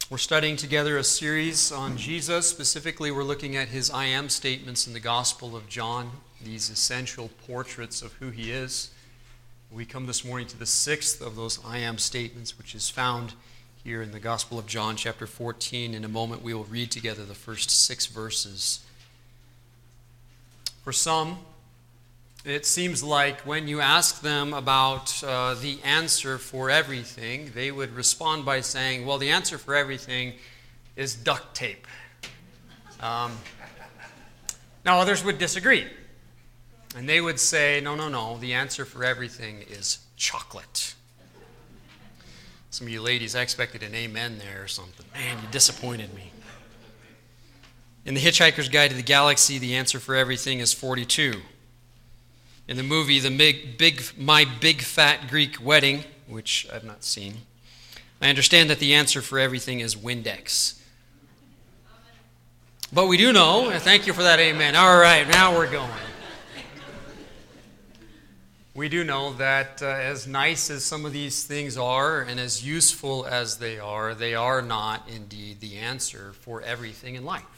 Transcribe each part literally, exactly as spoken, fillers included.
We're studying together a series on Jesus. Specifically, we're looking at his I am statements in the Gospel of John, these essential portraits of who he is. We come this morning to the sixth of those I am statements, which is found here in the Gospel of John, chapter fourteen. In a moment, we will read together the first six verses. For some, it seems like when you ask them about uh, the answer for everything, they would respond by saying, well, the answer for everything is duct tape. Um, now, others would disagree. And they would say, no, no, no, the answer for everything is chocolate. Some of you ladies, I expected an amen there or something. Man, you disappointed me. In The Hitchhiker's Guide to the Galaxy, the answer for everything is forty-two. In the movie The Big, Big, My Big Fat Greek Wedding, which I've not seen, I understand that the answer for everything is Windex. But we do know, and thank you for that amen. All right, now we're going. We do know that uh, as nice as some of these things are and as useful as they are, they are not indeed the answer for everything in life.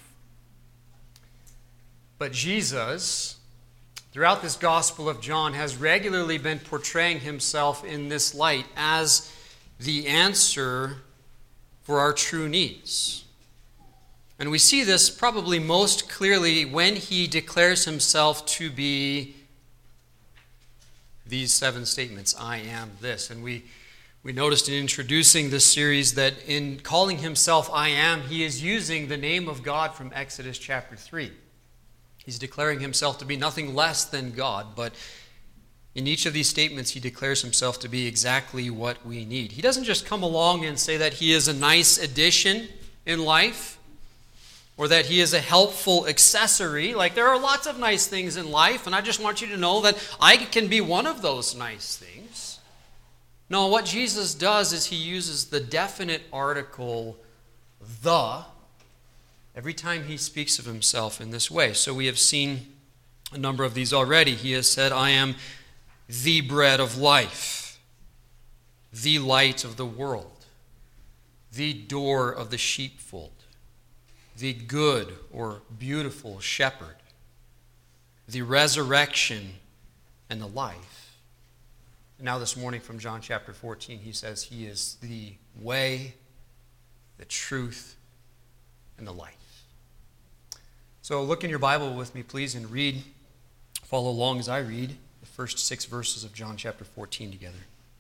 But Jesus, throughout this Gospel of John, has regularly been portraying himself in this light as the answer for our true needs. And we see this probably most clearly when he declares himself to be these seven statements, I am this. And we, we noticed in introducing this series that in calling himself I am, he is using the name of God from Exodus chapter three. He's declaring himself to be nothing less than God, but in each of these statements, he declares himself to be exactly what we need. He doesn't just come along and say that he is a nice addition in life, or that he is a helpful accessory. Like, there are lots of nice things in life, and I just want you to know that I can be one of those nice things. No, what Jesus does is he uses the definite article, the, every time he speaks of himself in this way. So we have seen a number of these already. He has said, I am the bread of life, the light of the world, the door of the sheepfold, the good or beautiful shepherd, the resurrection and the life. And now this morning from John chapter fourteen, he says he is the way, the truth, and the life. So look in your Bible with me, please, and read, follow along as I read the first six verses of John chapter fourteen together.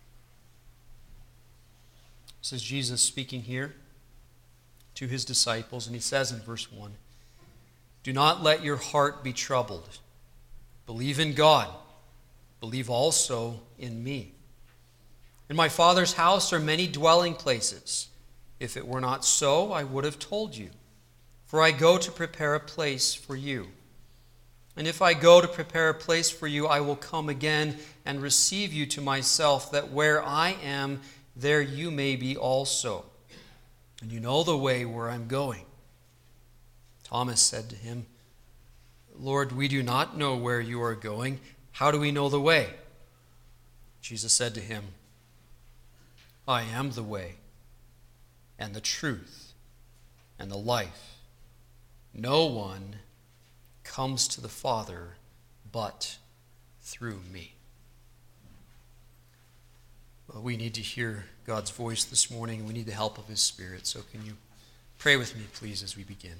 This is Jesus speaking here to his disciples, and he says in verse one, do not let your heart be troubled. Believe in God. Believe also in me. In my Father's house are many dwelling places. If it were not so, I would have told you. For I go to prepare a place for you. And if I go to prepare a place for you, I will come again and receive you to myself, that where I am, there you may be also. And you know the way where I'm going. Thomas said to him, Lord, we do not know where you are going. How do we know the way? Jesus said to him, I am the way and the truth and the life. No one comes to the Father but through me. Well, we need to hear God's voice this morning. We need the help of his Spirit. So can you pray with me, please, as we begin?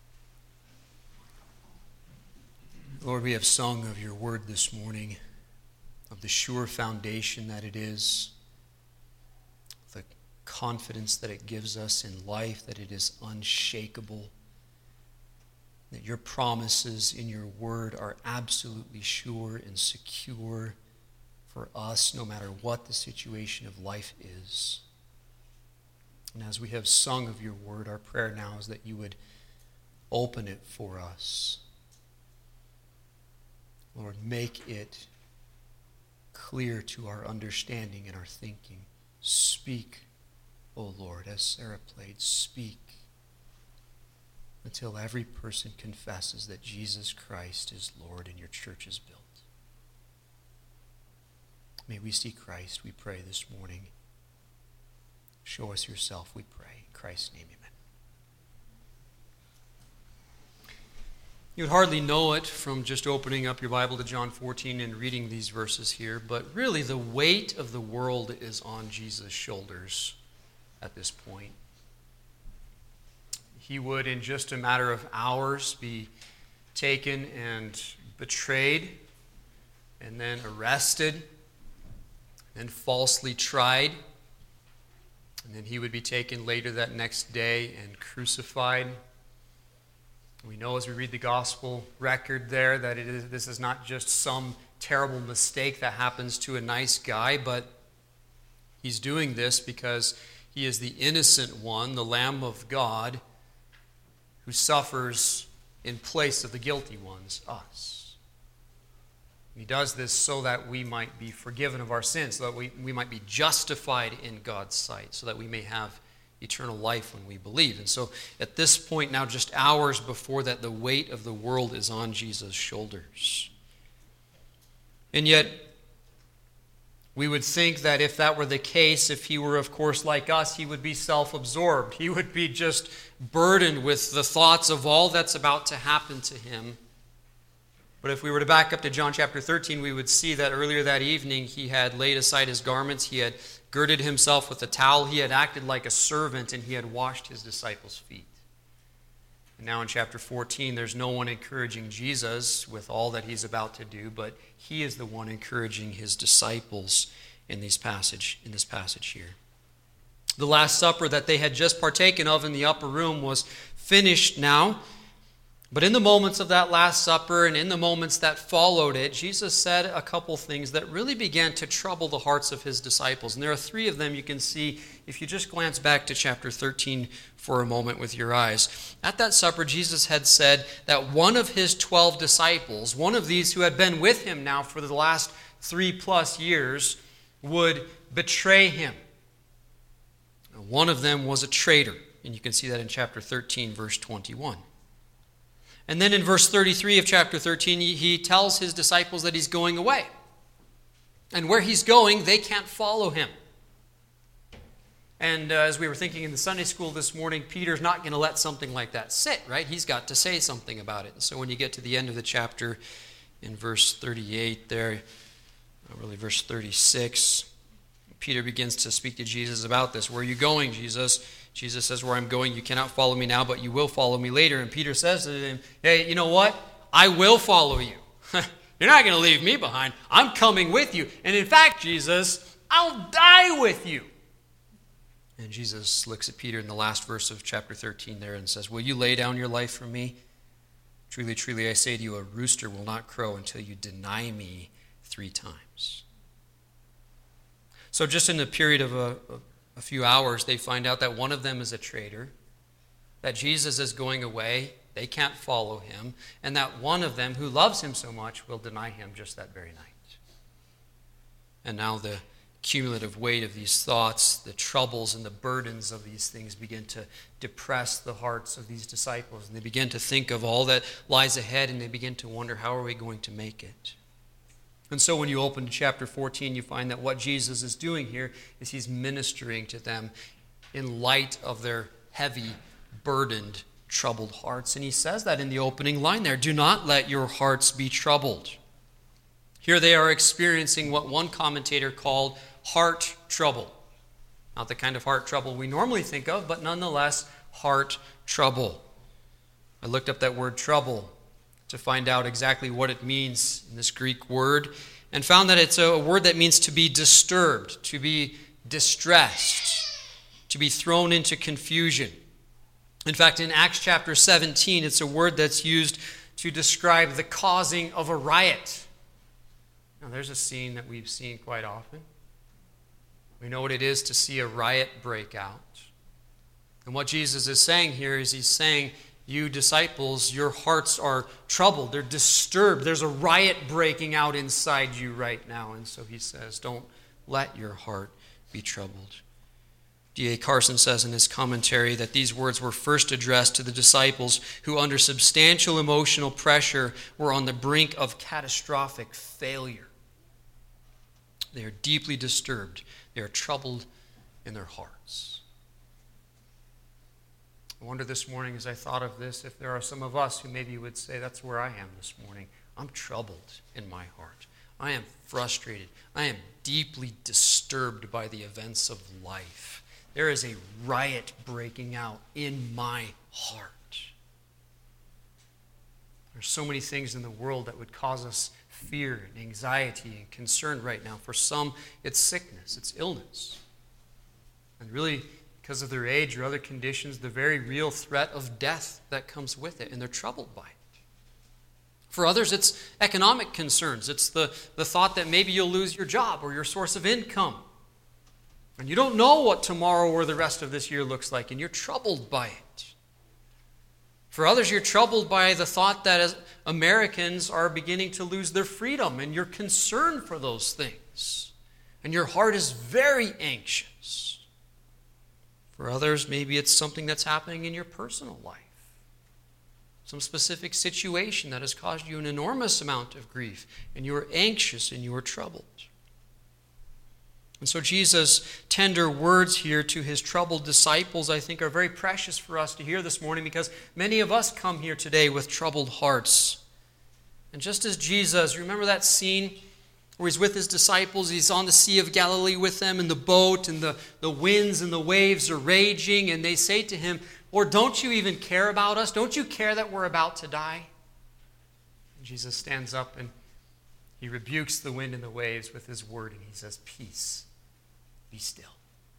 Lord, we have sung of your word this morning, of the sure foundation that it is, the confidence that it gives us in life, that it is unshakable, that your promises in your word are absolutely sure and secure for us, no matter what the situation of life is. And as we have sung of your word, our prayer now is that you would open it for us. Lord, make it clear to our understanding and our thinking. Speak, O Lord, as Sarah played, speak until every person confesses that Jesus Christ is Lord and your church is built. May we see Christ, we pray this morning. Show us yourself, we pray. In Christ's name, amen. You would hardly know it from just opening up your Bible to John fourteen and reading these verses here, but really the weight of the world is on Jesus' shoulders at this point. He would, in just a matter of hours, be taken and betrayed, and then arrested, and falsely tried, and then he would be taken later that next day and crucified. We know as we read the gospel record there that it is, this is not just some terrible mistake that happens to a nice guy, but he's doing this because he is the innocent one, the Lamb of God, who suffers in place of the guilty ones, us. He does this so that we might be forgiven of our sins, so that we, we might be justified in God's sight, so that we may have eternal life when we believe. And so at this point now, just hours before that, the weight of the world is on Jesus' shoulders. And yet, we would think that if that were the case, if he were, of course, like us, he would be self-absorbed. He would be just burdened with the thoughts of all that's about to happen to him. But if we were to back up to John chapter thirteen, we would see that earlier that evening he had laid aside his garments, he had girded himself with a towel, he had acted like a servant, and he had washed his disciples' feet. And now in chapter fourteen, there's no one encouraging Jesus with all that he's about to do, but he is the one encouraging his disciples in this passage, in this passage here. The Last Supper that they had just partaken of in the upper room was finished now. But in the moments of that Last Supper and in the moments that followed it, Jesus said a couple things that really began to trouble the hearts of his disciples. And there are three of them you can see if you just glance back to chapter thirteen for a moment with your eyes. At that supper, Jesus had said that one of his twelve disciples, one of these who had been with him now for the last three plus years, would betray him. One of them was a traitor, and you can see that in chapter thirteen, verse twenty-one. And then in verse thirty-three of chapter thirteen, he tells his disciples that he's going away. And where he's going, they can't follow him. And uh, as we were thinking in the Sunday school this morning, Peter's not going to let something like that sit, right? He's got to say something about it. And so when you get to the end of the chapter, in verse thirty-eight there, really verse thirty-six, Peter begins to speak to Jesus about this. Where are you going, Jesus? Jesus says, where I'm going, you cannot follow me now, but you will follow me later. And Peter says to him, hey, you know what? I will follow you. You're not going to leave me behind. I'm coming with you. And in fact, Jesus, I'll die with you. And Jesus looks at Peter in the last verse of chapter thirteen there and says, will you lay down your life for me? Truly, truly, I say to you, a rooster will not crow until you deny me three times. So just in the period of a, a few hours, they find out that one of them is a traitor, that Jesus is going away, they can't follow him, and that one of them who loves him so much will deny him just that very night. And now the cumulative weight of these thoughts, the troubles and the burdens of these things begin to depress the hearts of these disciples, and they begin to think of all that lies ahead, and they begin to wonder, how are we going to make it? And so when you open to chapter fourteen, you find that what Jesus is doing here is he's ministering to them in light of their heavy, burdened, troubled hearts. And he says that in the opening line there, do not let your hearts be troubled. Here they are experiencing what one commentator called heart trouble. Not the kind of heart trouble we normally think of, but nonetheless, heart trouble. I looked up that word trouble to find out exactly what it means in this Greek word, and found that it's a word that means to be disturbed, to be distressed, to be thrown into confusion. In fact, in Acts chapter seventeen, it's a word that's used to describe the causing of a riot. Now, there's a scene that we've seen quite often. We know what it is to see a riot break out. And what Jesus is saying here is he's saying, you disciples, your hearts are troubled. They're disturbed. There's a riot breaking out inside you right now. And so he says, don't let your heart be troubled. D A Carson says in his commentary that these words were first addressed to the disciples who, under substantial emotional pressure, were on the brink of catastrophic failure. They are deeply disturbed. They are troubled in their hearts. I wonder this morning as I thought of this, if there are some of us who maybe would say, that's where I am this morning. I'm troubled in my heart. I am frustrated. I am deeply disturbed by the events of life. There is a riot breaking out in my heart. There's so many things in the world that would cause us fear and anxiety and concern right now. For some, it's sickness, it's illness. And really, because of their age or other conditions, the very real threat of death that comes with it, and they're troubled by it. For others, it's economic concerns. It's the, the thought that maybe you'll lose your job or your source of income. And you don't know what tomorrow or the rest of this year looks like, and you're troubled by it. For others, you're troubled by the thought that as Americans are beginning to lose their freedom, and you're concerned for those things. And your heart is very anxious. For others, maybe it's something that's happening in your personal life. Some specific situation that has caused you an enormous amount of grief, and you are anxious and you are troubled. And so Jesus' tender words here to his troubled disciples, I think, are very precious for us to hear this morning, because many of us come here today with troubled hearts. And just as Jesus, remember that scene where he's with his disciples, he's on the Sea of Galilee with them in the boat, and the, the winds and the waves are raging, and they say to him, Lord, don't you even care about us? Don't you care that we're about to die? And Jesus stands up and he rebukes the wind and the waves with his word, and he says, peace, be still.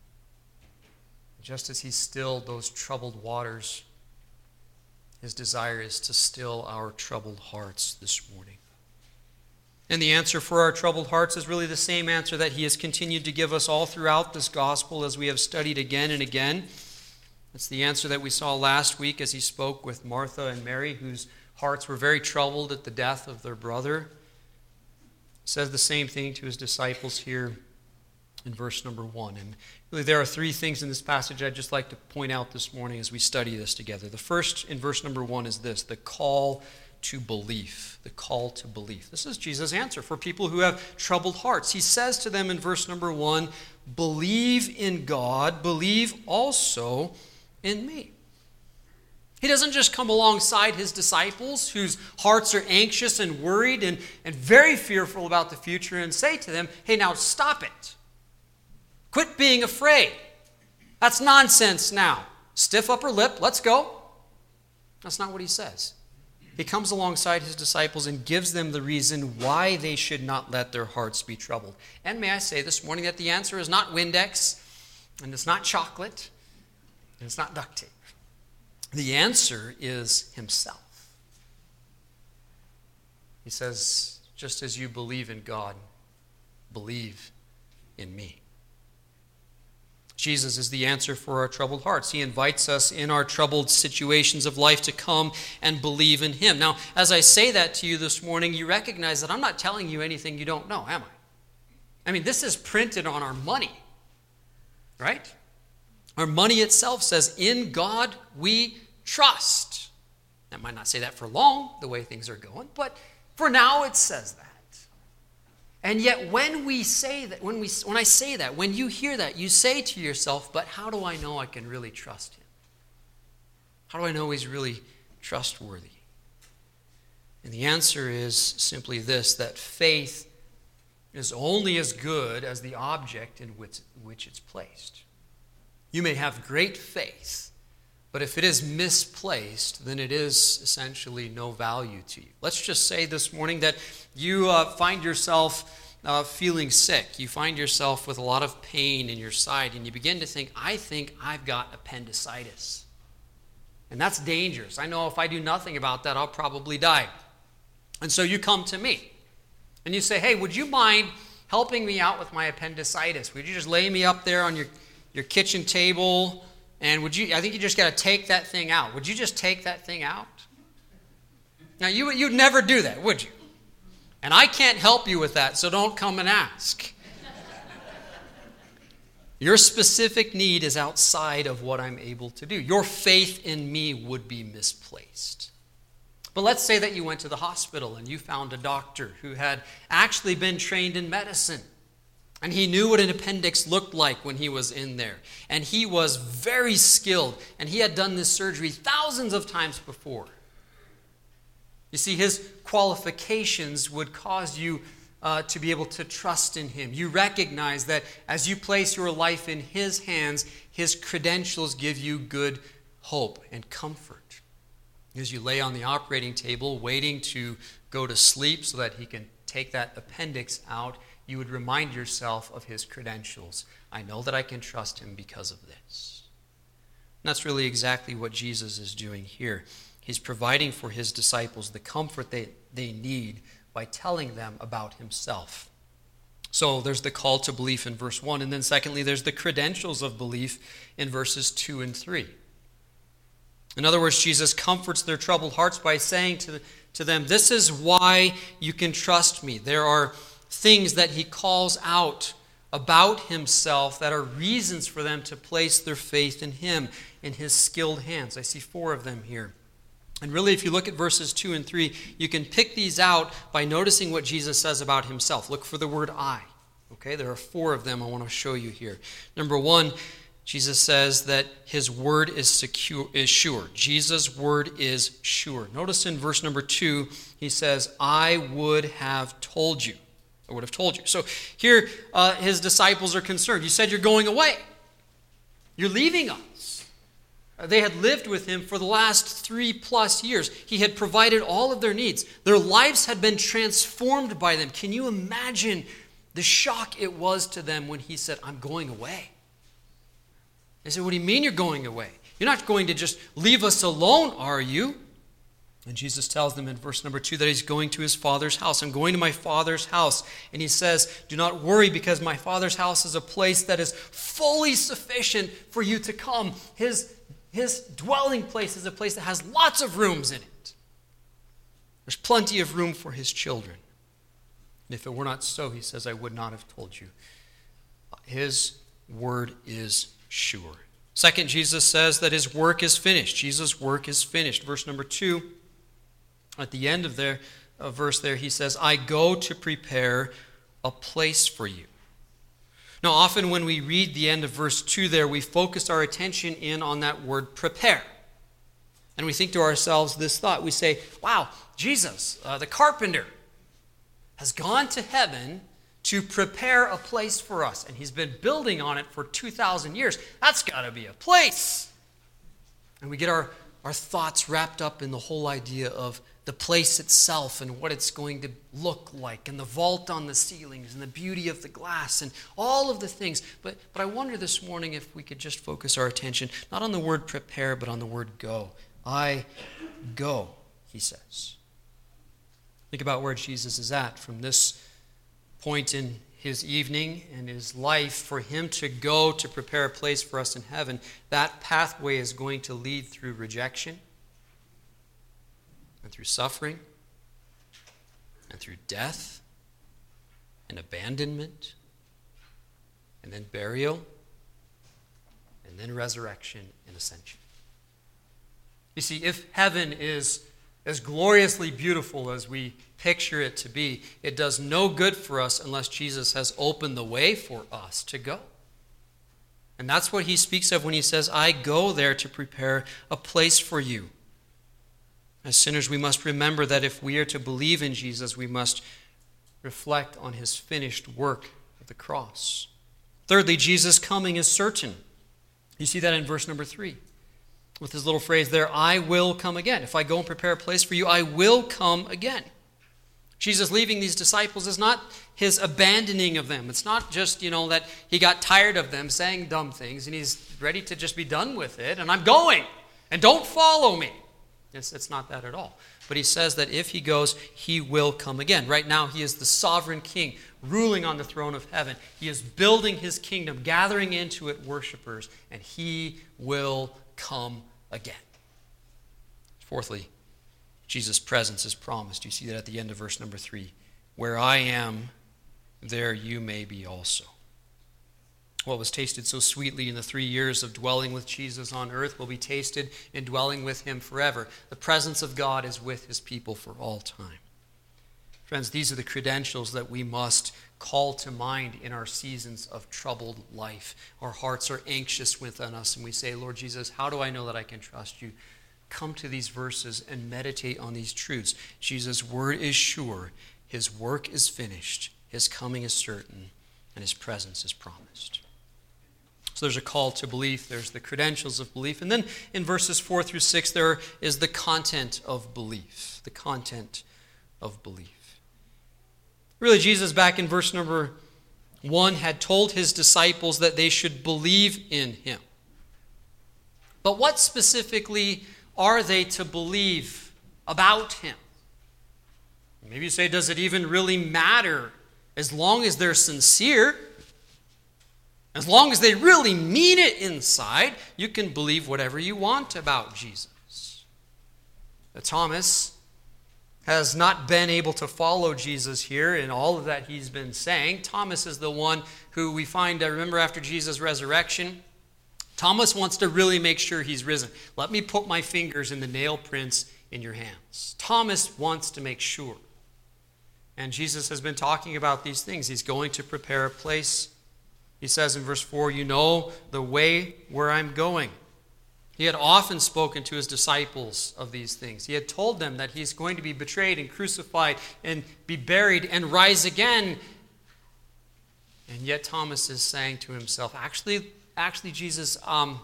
Just as he stilled those troubled waters, his desire is to still our troubled hearts this morning. And the answer for our troubled hearts is really the same answer that he has continued to give us all throughout this gospel as we have studied again and again. It's the answer that we saw last week as he spoke with Martha and Mary, whose hearts were very troubled at the death of their brother. He says the same thing to his disciples here in verse number one. And really there are three things in this passage I'd just like to point out this morning as we study this together. The first in verse number one is this, the call to belief. The call to belief. This is Jesus' answer for people who have troubled hearts. He says to them in verse number one, believe in God, believe also in me. He doesn't just come alongside his disciples whose hearts are anxious and worried and, and very fearful about the future and say to them, hey, now stop it. Quit being afraid. That's nonsense now. Stiff upper lip, let's go. That's not what he says. He comes alongside his disciples and gives them the reason why they should not let their hearts be troubled. And may I say this morning that the answer is not Windex, and it's not chocolate, and it's not duct tape. The answer is himself. He says, just as you believe in God, believe in me. Jesus is the answer for our troubled hearts. He invites us in our troubled situations of life to come and believe in him. Now, as I say that to you this morning, you recognize that I'm not telling you anything you don't know, am I? I mean, this is printed on our money, right? Our money itself says, in God we trust. That might not say that for long, the way things are going, but for now it says that. And yet when we say that, when we when I say that, when you hear that, you say to yourself, but how do I know I can really trust him? How do I know he's really trustworthy? And the answer is simply this, that faith is only as good as the object in which, which it's placed. You may have great faith, but if it is misplaced, then it is essentially no value to you. Let's just say this morning that you uh, find yourself uh, feeling sick. You find yourself with a lot of pain in your side, and you begin to think, I think I've got appendicitis. And that's dangerous. I know if I do nothing about that, I'll probably die. And so you come to me, and you say, hey, would you mind helping me out with my appendicitis? Would you just lay me up there on your, your kitchen table? And would you, I think you just got to take that thing out. Would you just take that thing out? Now, you, you'd never do that, would you? And I can't help you with that, so don't come and ask. Your specific need is outside of what I'm able to do. Your faith in me would be misplaced. But let's say that you went to the hospital and you found a doctor who had actually been trained in medicine. And he knew what an appendix looked like when he was in there. And he was very skilled. And he had done this surgery thousands of times before. You see, his qualifications would cause you uh, to be able to trust in him. You recognize that as you place your life in his hands, his credentials give you good hope and comfort. As you lay on the operating table waiting to go to sleep so that he can take that appendix out, you would remind yourself of his credentials. I know that I can trust him because of this. And that's really exactly what Jesus is doing here. He's providing for his disciples the comfort they, they need by telling them about himself. So there's the call to belief in verse one, and then secondly, there's the credentials of belief in verses two and three. In other words, Jesus comforts their troubled hearts by saying to, to them, this is why you can trust me. There are things that he calls out about himself that are reasons for them to place their faith in him, in his skilled hands. I see four of them here. And really, if you look at verses two and three, you can pick these out by noticing what Jesus says about himself. Look for the word I. Okay, there are four of them I want to show you here. Number one, Jesus says that his word is secure, is sure. Jesus' word is sure. Notice in verse number two, he says, I would have told you. I would have told you. So here, uh, his disciples are concerned. You said you're going away. You're leaving us. Uh, they had lived with him for the last three plus years. He had provided all of their needs. Their lives had been transformed by them. Can you imagine the shock it was to them when he said, I'm going away? They said, what do you mean you're going away? You're not going to just leave us alone, are you? And Jesus tells them in verse number two that he's going to his Father's house. I'm going to my Father's house. And he says, do not worry, because my Father's house is a place that is fully sufficient for you to come. His, his dwelling place is a place that has lots of rooms in it. There's plenty of room for his children. And if it were not so, he says, I would not have told you. His word is sure. Second, Jesus says that his work is finished. Jesus' work is finished. Verse number two. At the end of their uh, verse there, he says, I go to prepare a place for you. Now, often when we read the end of verse two there, we focus our attention in on that word prepare. And we think to ourselves this thought. We say, wow, Jesus, uh, the carpenter, has gone to heaven to prepare a place for us. And he's been building on it for two thousand years. That's got to be a place. And we get our, our thoughts wrapped up in the whole idea of the place itself and what it's going to look like, and the vault on the ceilings and the beauty of the glass and all of the things. But, but I wonder this morning if we could just focus our attention not on the word prepare, but on the word go. I go, he says. Think about where Jesus is at from this point in his evening and his life. For him to go to prepare a place for us in heaven, that pathway is going to lead through rejection, and through suffering, and through death, and abandonment, and then burial, and then resurrection and ascension. You see, if heaven is as gloriously beautiful as we picture it to be, it does no good for us unless Jesus has opened the way for us to go. And that's what he speaks of when he says, I go there to prepare a place for you. As sinners, we must remember that if we are to believe in Jesus, we must reflect on his finished work of the cross. Thirdly, Jesus' coming is certain. You see that in verse number three. With his little phrase there, I will come again. If I go and prepare a place for you, I will come again. Jesus leaving these disciples is not his abandoning of them. It's not just, you know, that he got tired of them saying dumb things and he's ready to just be done with it, and I'm going, and don't follow me. It's, it's not that at all. But he says that if he goes, he will come again. Right now, he is the sovereign king, ruling on the throne of heaven. He is building his kingdom, gathering into it worshipers, and he will come again. Fourthly, Jesus' presence is promised. You see that at the end of verse number three. Where I am, there you may be also. What was tasted so sweetly in the three years of dwelling with Jesus on earth will be tasted in dwelling with him forever. The presence of God is with his people for all time. Friends, these are the credentials that we must call to mind in our seasons of troubled life. Our hearts are anxious within us, and we say, Lord Jesus, how do I know that I can trust you? Come to these verses and meditate on these truths. Jesus' word is sure. His work is finished. His coming is certain. And his presence is promised. So there's a call to belief. There's the credentials of belief. And then in verses four through six, there is the content of belief. The content of belief. Really, Jesus, back in verse number one, had told his disciples that they should believe in him. But what specifically are they to believe about him? Maybe you say, does it even really matter? As long as they're sincere, as long as they really mean it inside, you can believe whatever you want about Jesus. But Thomas has not been able to follow Jesus here in all of that he's been saying. Thomas is the one who we find, remember after Jesus' resurrection, Thomas wants to really make sure he's risen. Let me put my fingers in the nail prints in your hands. Thomas wants to make sure. And Jesus has been talking about these things. He's going to prepare a place. He says in verse four, you know the way where I'm going. He had often spoken to his disciples of these things. He had told them that he's going to be betrayed and crucified and be buried and rise again. And yet Thomas is saying to himself, actually, actually Jesus, um,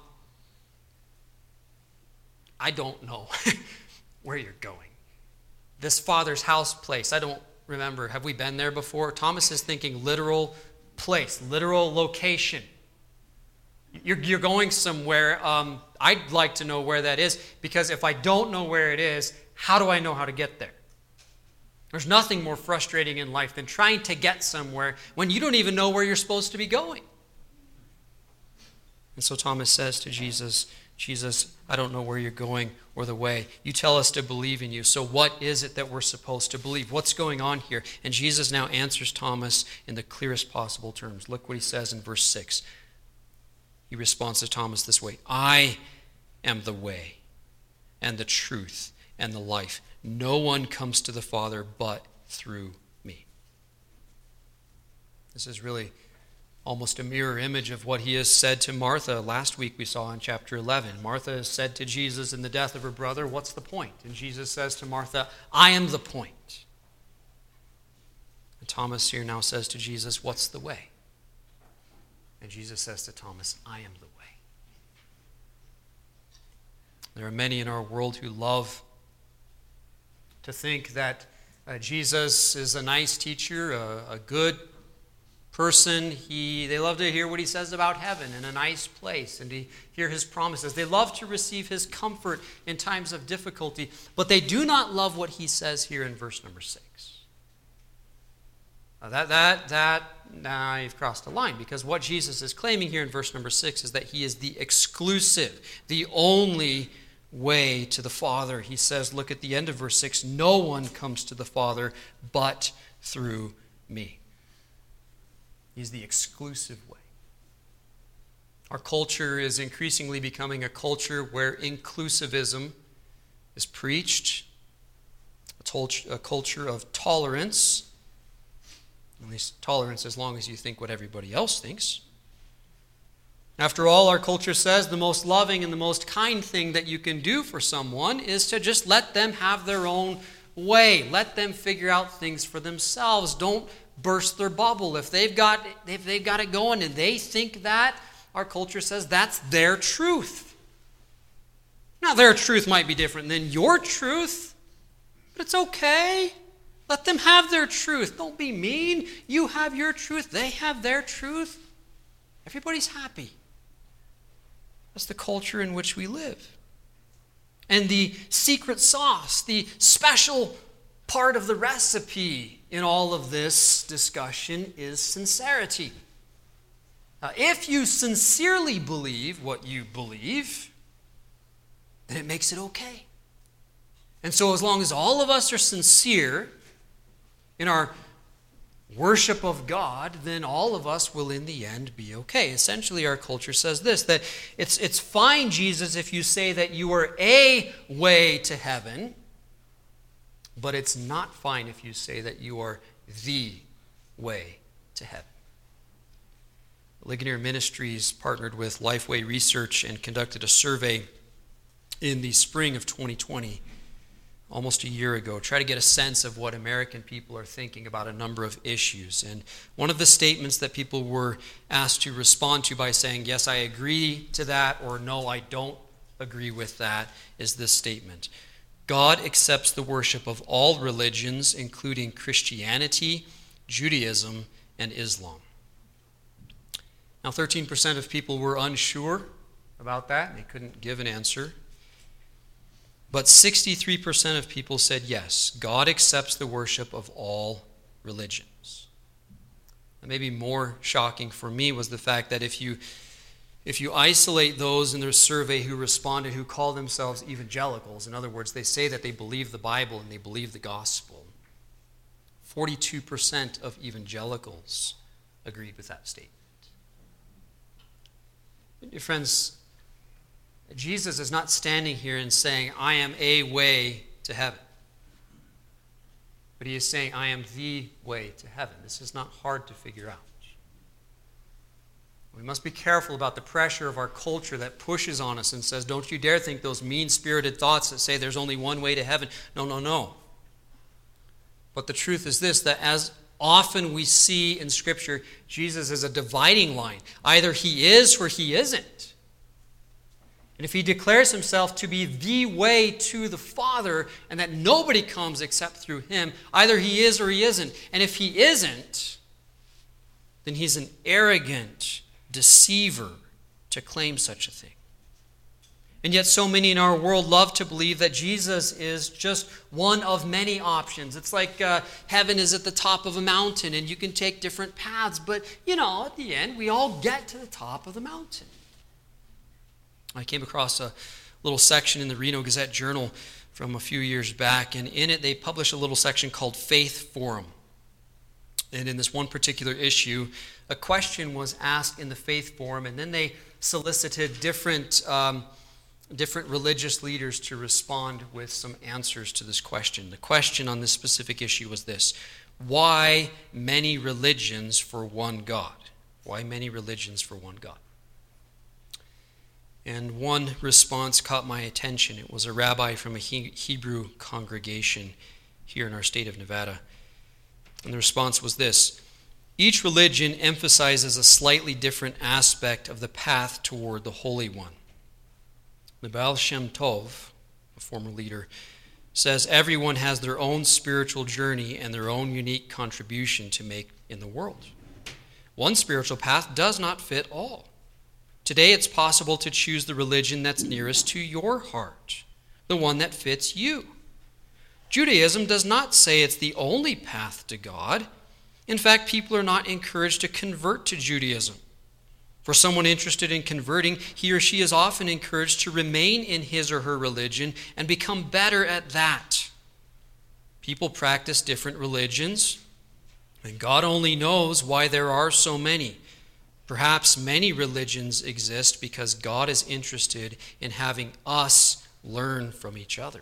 I don't know where you're going. This Father's house place, I don't remember, have we been there before? Thomas is thinking literal place, literal location. You're, you're going somewhere. Um, I'd like to know where that is, because if I don't know where it is, how do I know how to get there? There's nothing more frustrating in life than trying to get somewhere when you don't even know where you're supposed to be going. And so Thomas says to Jesus, Jesus, I don't know where you're going or the way. You tell us to believe in you. So what is it that we're supposed to believe? What's going on here? And Jesus now answers Thomas in the clearest possible terms. Look what he says in verse six. He responds to Thomas this way. I am the way and the truth and the life. No one comes to the Father but through me. This is really almost a mirror image of what he has said to Martha last week we saw in chapter eleven. Martha has said to Jesus in the death of her brother, what's the point? And Jesus says to Martha, I am the point. And Thomas here now says to Jesus, what's the way? And Jesus says to Thomas, I am the way. There are many in our world who love to think that uh, Jesus is a nice teacher, a, a good person. He, they love to hear what he says about heaven and a nice place and to hear his promises. They love to receive his comfort in times of difficulty, but they do not love what he says here in verse number six. Now that, that, that, now you've crossed a line, because what Jesus is claiming here in verse number six is that he is the exclusive, the only way to the Father. He says, look at the end of verse six, no one comes to the Father but through me. He's the exclusive way. Our culture is increasingly becoming a culture where inclusivism is preached, a culture of tolerance, at least tolerance as long as you think what everybody else thinks. After all, our culture says the most loving and the most kind thing that you can do for someone is to just let them have their own way. Let them figure out things for themselves. Don't burst their bubble. If they've got if they've got it going and they think that, our culture says that's their truth. Now, their truth might be different than your truth, but it's okay. Let them have their truth. Don't be mean. You have your truth. They have their truth. Everybody's happy. That's the culture in which we live. And the secret sauce, the special part of the recipe in all of this discussion is sincerity. Now, if you sincerely believe what you believe, then it makes it okay. And so as long as all of us are sincere in our worship of God, then all of us will in the end be okay. Essentially, our culture says this, that it's, it's fine, Jesus, if you say that you are a way to heaven, But it's not fine if you say that you are the way to heaven. Ligonier Ministries partnered with Lifeway Research and conducted a survey in the spring of twenty twenty, almost a year ago, try to get a sense of what American people are thinking about a number of issues. And one of the statements that people were asked to respond to by saying, yes, I agree to that, or no, I don't agree with that, is this statement: God accepts the worship of all religions, including Christianity, Judaism, and Islam. Now, thirteen percent of people were unsure about that. They couldn't give an answer. But sixty-three percent of people said yes, God accepts the worship of all religions. And maybe more shocking for me was the fact that if you if you isolate those in their survey who responded who call themselves evangelicals, in other words, they say that they believe the Bible and they believe the gospel, forty-two percent of evangelicals agreed with that statement. Dear friends, Jesus is not standing here and saying, I am a way to heaven. But he is saying, I am the way to heaven. This is not hard to figure out. We must be careful about the pressure of our culture that pushes on us and says, don't you dare think those mean-spirited thoughts that say there's only one way to heaven. No, no, no. But the truth is this, that as often we see in Scripture, Jesus is a dividing line. Either he is or he isn't. And if he declares himself to be the way to the Father and that nobody comes except through him, either he is or he isn't. And if he isn't, then he's an arrogant deceiver to claim such a thing. And yet so many in our world love to believe that Jesus is just one of many options. It's like uh, heaven is at the top of a mountain and you can take different paths. But, you know, at the end, we all get to the top of the mountain. I came across a little section in the Reno Gazette Journal from a few years back, and in it they published a little section called Faith Forum. And in this one particular issue, a question was asked in the Faith Forum, and then they solicited different um, different religious leaders to respond with some answers to this question. The question on this specific issue was this: why many religions for one God? Why many religions for one God? And one response caught my attention. It was a rabbi from a Hebrew congregation here in our state of Nevada. And the response was this: each religion emphasizes a slightly different aspect of the path toward the Holy One. The Baal Shem Tov, a former leader, says everyone has their own spiritual journey and their own unique contribution to make in the world. One spiritual path does not fit all. Today it's possible to choose the religion that's nearest to your heart, the one that fits you. Judaism does not say it's the only path to God. In fact, people are not encouraged to convert to Judaism. For someone interested in converting, he or she is often encouraged to remain in his or her religion and become better at that. People practice different religions, and God only knows why there are so many. Perhaps many religions exist because God is interested in having us learn from each other.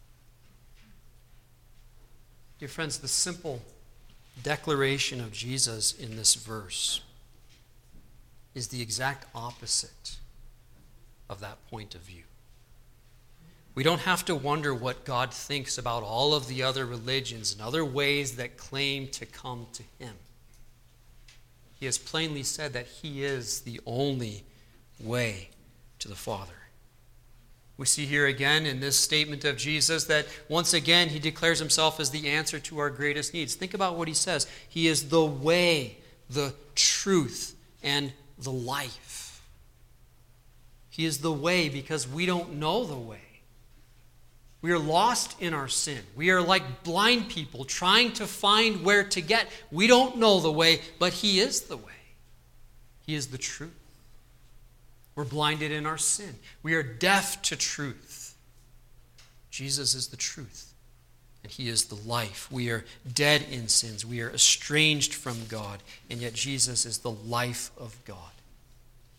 Dear friends, the simple declaration of Jesus in this verse is the exact opposite of that point of view. We don't have to wonder what God thinks about all of the other religions and other ways that claim to come to him. He has plainly said that he is the only way to the Father. We see here again in this statement of Jesus that once again he declares himself as the answer to our greatest needs. Think about what he says. He is the way, the truth, and the life. He is the way because we don't know the way. We are lost in our sin. We are like blind people trying to find where to get. We don't know the way, but he is the way. He is the truth. We're blinded in our sin. We are deaf to truth. Jesus is the truth, and he is the life. We are dead in sins. We are estranged from God, and yet Jesus is the life of God.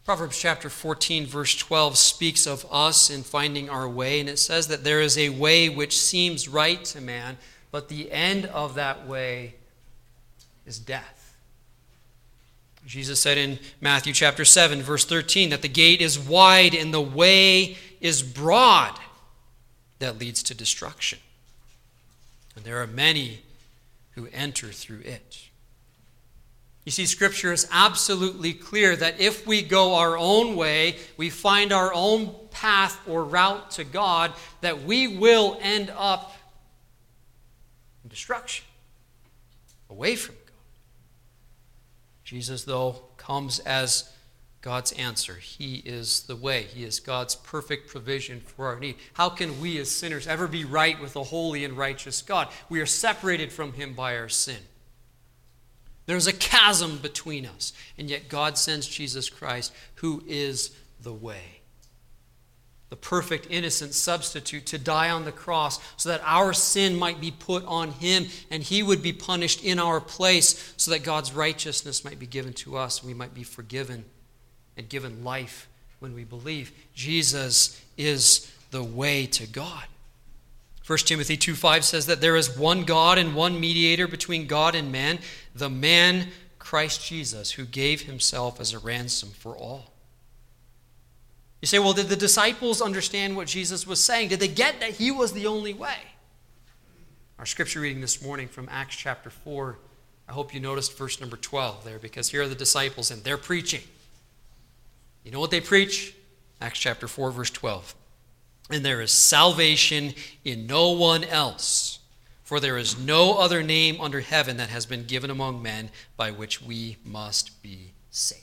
Proverbs chapter fourteen, verse twelve speaks of us in finding our way, and it says that there is a way which seems right to man, but the end of that way is death. Jesus said in Matthew chapter seven, verse thirteen, that the gate is wide and the way is broad that leads to destruction. And there are many who enter through it. You see, Scripture is absolutely clear that if we go our own way, we find our own path or route to God, that we will end up in destruction, away from God. Jesus, though, comes as God's answer. He is the way. He is God's perfect provision for our need. How can we as sinners ever be right with a holy and righteous God? We are separated from Him by our sin. There's a chasm between us, and yet God sends Jesus Christ, who is the way. The perfect, innocent substitute to die on the cross so that our sin might be put on Him and He would be punished in our place so that God's righteousness might be given to us and we might be forgiven and given life when we believe. Jesus is the way to God. First Timothy two five says that there is one God and one mediator between God and man, the man Christ Jesus, who gave Himself as a ransom for all. You say, well, did the disciples understand what Jesus was saying? Did they get that He was the only way? Our scripture reading this morning from Acts chapter four, I hope you noticed verse number twelve there, because here are the disciples and they're preaching. You know what they preach? Acts chapter four, verse twelve. And there is salvation in no one else, for there is no other name under heaven that has been given among men by which we must be saved.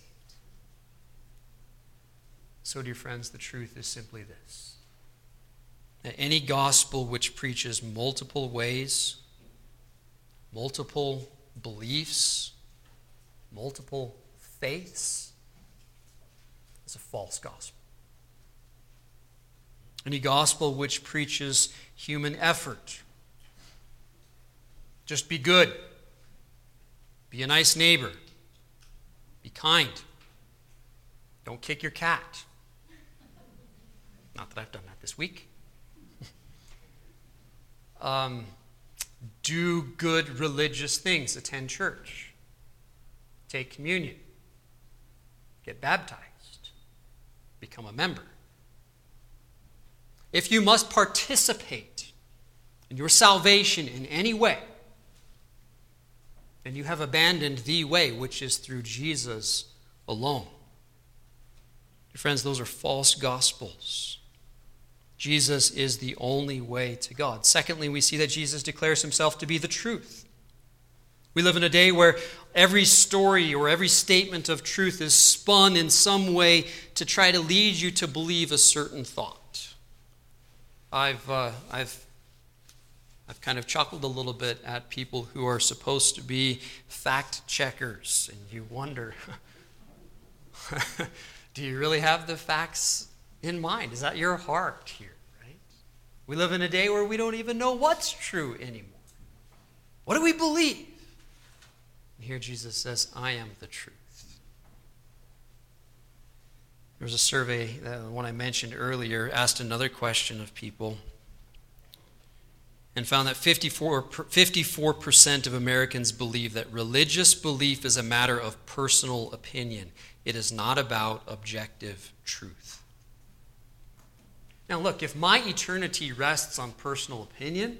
So, dear friends, the truth is simply this: that any gospel which preaches multiple ways, multiple beliefs, multiple faiths, is a false gospel. Any gospel which preaches human effort, just be good, be a nice neighbor, be kind, don't kick your cat. Not that I've done that this week. um, do good religious things, attend church, take communion, get baptized, become a member. If you must participate in your salvation in any way, then you have abandoned the way, which is through Jesus alone. Dear friends, those are false gospels. Jesus is the only way to God. Secondly, we see that Jesus declares Himself to be the truth. We live in a day where every story or every statement of truth is spun in some way to try to lead you to believe a certain thought. I've uh, I've I've kind of chuckled a little bit at people who are supposed to be fact checkers, and you wonder, do you really have the facts in mind? Is that your heart here, right? We live in a day where we don't even know what's true anymore. What do we believe? And here Jesus says, I am the truth. There was a survey, the one I mentioned earlier, asked another question of people and found that fifty-four percent of Americans believe that religious belief is a matter of personal opinion. It is not about objective truth. Now look, if my eternity rests on personal opinion,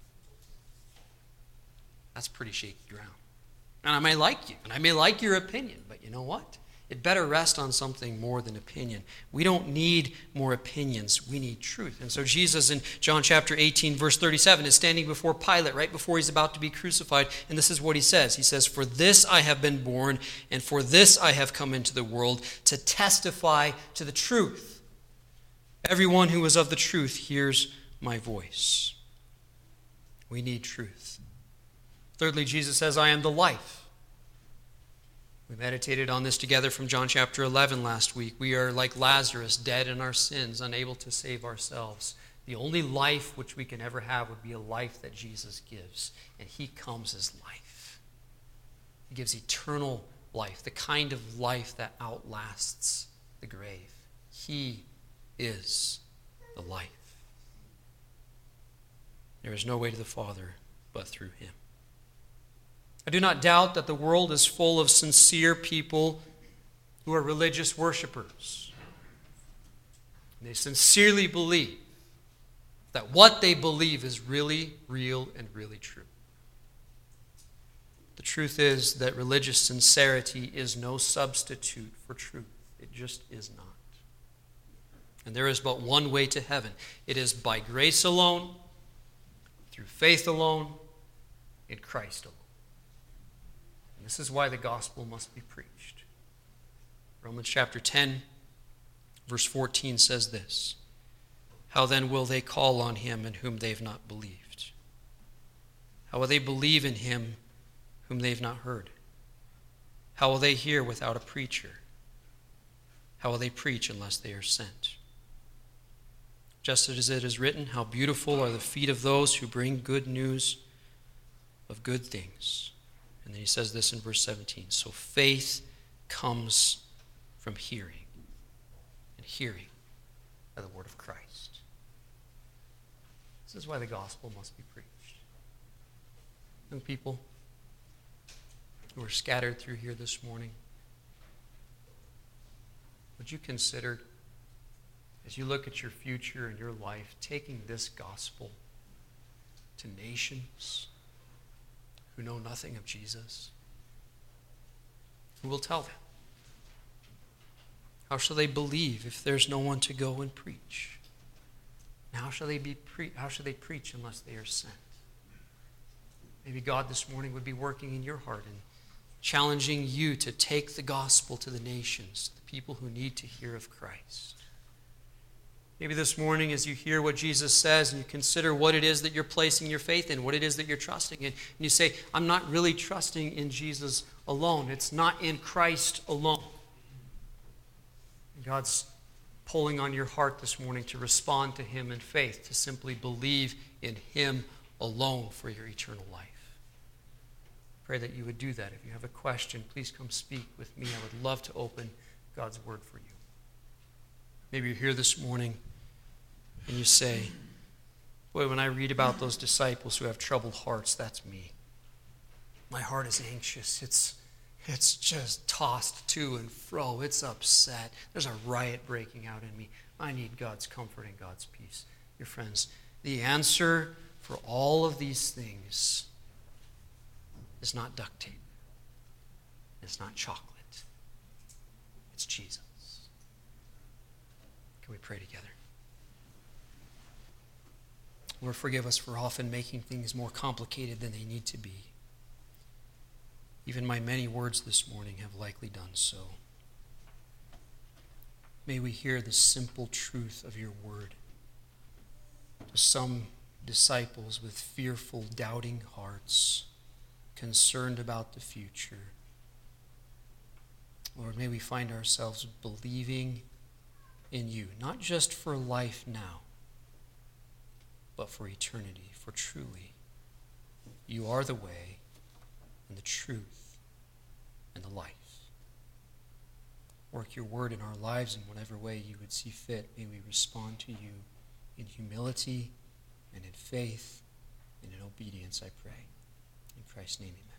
that's pretty shaky ground. And I may like you, and I may like your opinion, but you know what? It better rest on something more than opinion. We don't need more opinions. We need truth. And so Jesus in John chapter eighteen, verse thirty-seven, is standing before Pilate right before He's about to be crucified. And this is what He says. He says, for this I have been born, and for this I have come into the world, to testify to the truth. Everyone who is of the truth hears my voice. We need truth. Thirdly, Jesus says, I am the life. We meditated on this together from John chapter eleven last week. We are like Lazarus, dead in our sins, unable to save ourselves. The only life which we can ever have would be a life that Jesus gives, and He comes as life. He gives eternal life, the kind of life that outlasts the grave. He is the life. There is no way to the Father but through him. I do not doubt that the world is full of sincere people who are religious worshipers. They sincerely believe that what they believe is really real and really true. The truth is that religious sincerity is no substitute for truth. It just is not. And there is but one way to heaven. It is by grace alone, through faith alone, in Christ alone. And this is why the gospel must be preached. Romans chapter ten, verse fourteen says this: how then will they call on him in whom they have not believed? How will they believe in him whom they have not heard? How will they hear without a preacher? How will they preach unless they are sent? Just as it is written, how beautiful are the feet of those who bring good news of good things. And then he says this in verse seventeen. So faith comes from hearing, and hearing by the word of Christ. This is why the gospel must be preached. Young people who are scattered through here this morning, would you consider, as you look at your future and your life, taking this gospel to nations who know nothing of Jesus? Who will tell them? How shall they believe if there's no one to go and preach? And how shall they be pre- how shall they preach unless they are sent? Maybe God this morning would be working in your heart and challenging you to take the gospel to the nations, the people who need to hear of Christ. Maybe this morning, as you hear what Jesus says and you consider what it is that you're placing your faith in, what it is that you're trusting in, and you say, I'm not really trusting in Jesus alone. It's not in Christ alone. God's pulling on your heart this morning to respond to him in faith, to simply believe in him alone for your eternal life. Pray that you would do that. If you have a question, please come speak with me. I would love to open God's word for you. Maybe you're here this morning and you say, boy, when I read about those disciples who have troubled hearts, that's me. My heart is anxious. It's, it's just tossed to and fro. It's upset. There's a riot breaking out in me. I need God's comfort and God's peace. Dear friends, the answer for all of these things is not duct tape. It's not chocolate. It's Jesus. Can we pray together? Lord, forgive us for often making things more complicated than they need to be. Even my many words this morning have likely done so. May we hear the simple truth of your word. To some disciples with fearful, doubting hearts, concerned about the future, Lord, may we find ourselves believing in you, not just for life now, but for eternity. For truly, you are the way and the truth and the life. Work your word in our lives in whatever way you would see fit. May we respond to you in humility and in faith and in obedience, I pray. In Christ's name, amen.